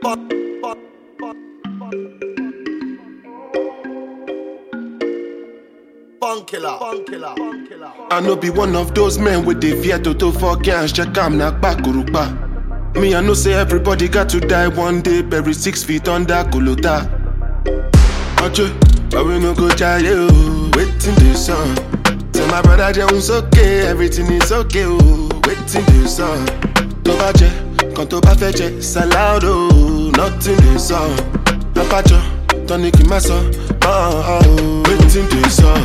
I no be one of those men with the fear to for cash. Check am na bakurupa. Me I know say everybody got to die one day. Bury 6 feet under Kolota. Oje, but we no go try you. Waiting this song. Tell my brother Jones okay, everything is okay. Oh, waiting this song. To baje, quand to ba feje, salado. Nothing this song. Apacho, tonic in my son. Waiting this song.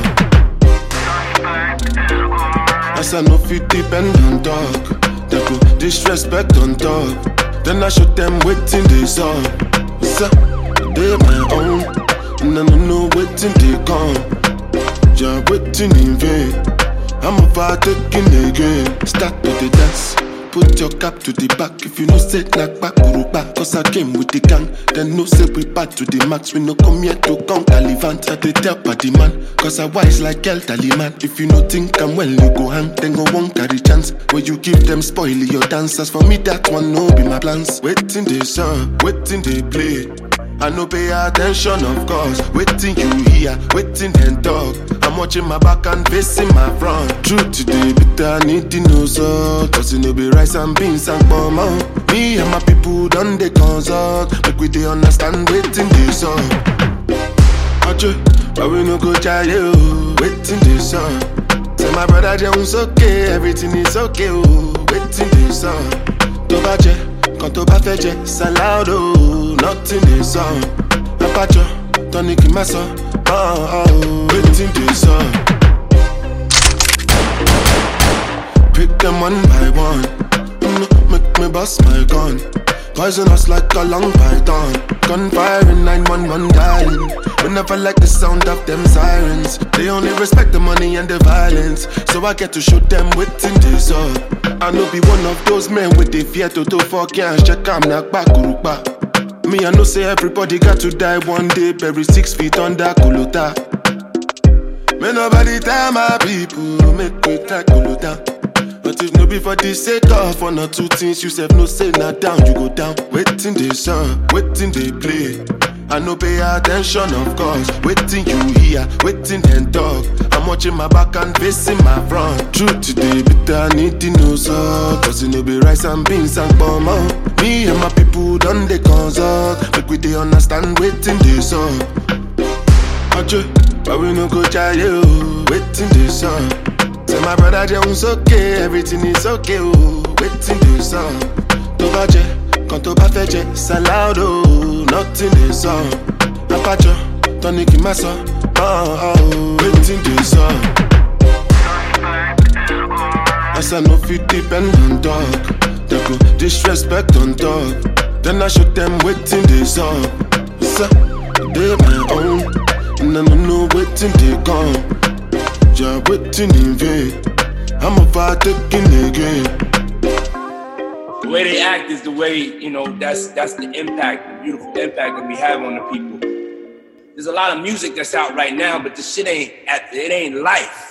As I know fit depend on talk. They go disrespect on top. Then I show them waiting this up. So they my own. And I don't know waiting they come. You're waiting in vain. I'm about taking again. Start to the dance. Put your cap to the back. If you know say knock back back. Cause I came with the gang. Then no say we back to the max. We no come here to count Talivant. I they tell party man. Cause I wise like El Taliman. If you no think I'm well you go hang. Then go won't carry chance. When you give them spoil your dancers. For me that one no be my plans. Waiting they song, waiting they play. I no pay attention of course. Waiting you hear, waiting and talk. I'm watching my back and facing my front. Truth today, but I need to know so. Cause you know be rice and beans and bomb out. Me and my people done they consult. Make we they understand waiting this song. Oje, but we no go try you. Waiting this song. Tell my brother Jones okay, everything is okay. Oh, waiting this song. To baje, quand to ba feje, salado. Nothing this song. Apacho, tonic in my son. Waiting this song. Pick them one by one. Make me bust my gun. Poison us like a long python. Gunfire in 911 dialing. We never like the sound of them sirens. They only respect the money and the violence. So I get to shoot them waiting this up. I no be one of those men with the fear to for cash. Check am na bakurupa. Me I know say everybody got to die one day. Bury 6 feet under Kolota. Me nobody tell my people make we track Kolota. But if no be for the sake of one or two things, you said no say not down, you go down. Waiting they song, waiting they play. I no pay attention of course. Waiting you hear, waiting and talk. I'm watching my back and facing my front. Truth today, but I need to know so. Cause you know be rice and beans and bomb out. Me and my people done they consult. Make we they understand waiting this song. Oje, but we no go try you. Waiting this song. Tell my brother Jones okay, everything is okay. Oh, waiting this song. To baje, quand to ba feje, salado. Nothing this song. Apacho, tonic in my son. Waiting this song. As I know fit depend on talk. They go disrespect on talk. Then I show them waiting this song. So they my own. And I don't know waiting they come. You're waiting in vain. I'm about taking again. The way they act is the way, you know, that's the impact, the beautiful impact that we have on the people. There's a lot of music that's out right now, but the shit ain't life.